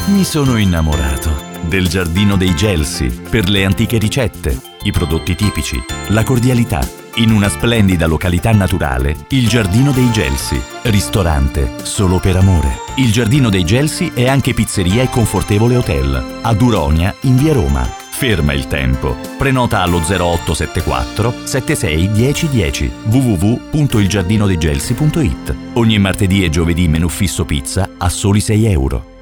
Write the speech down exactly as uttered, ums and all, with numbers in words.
Mi sono innamorato del Giardino dei Gelsi per le antiche ricette, i prodotti tipici, la cordialità. In una splendida località naturale, il Giardino dei Gelsi, ristorante solo per amore. Il Giardino dei Gelsi è anche pizzeria e confortevole hotel, a Duronia in via Roma. Ferma il tempo. Prenota allo zero otto sette quattro sette sei uno zero uno zero w w w punto il giardino dei gelsi punto it. Ogni martedì e giovedì menù fisso pizza a soli sei euro.